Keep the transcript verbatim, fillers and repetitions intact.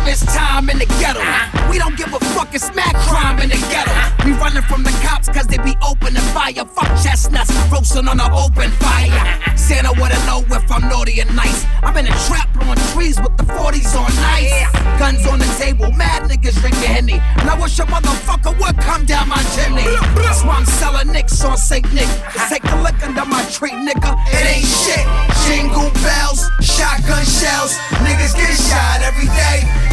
Christmas time in the ghetto. We don't give a fuck, it's mad crime in the ghetto. We running from the cops cause they be opening fire. Fuck chestnuts, roasting on an open fire. Santa wanna know if I'm naughty and nice. I'm in a trap blowing trees with the forties on ice. Guns on the table, mad niggas drinking Henny. And I wish a motherfucker would come down my chimney. That's why I'm selling nicks on Saint Nick. Take a look under my tree, nigga. It ain't shit. Jingle bells, shotgun shells. Niggas get shot every day.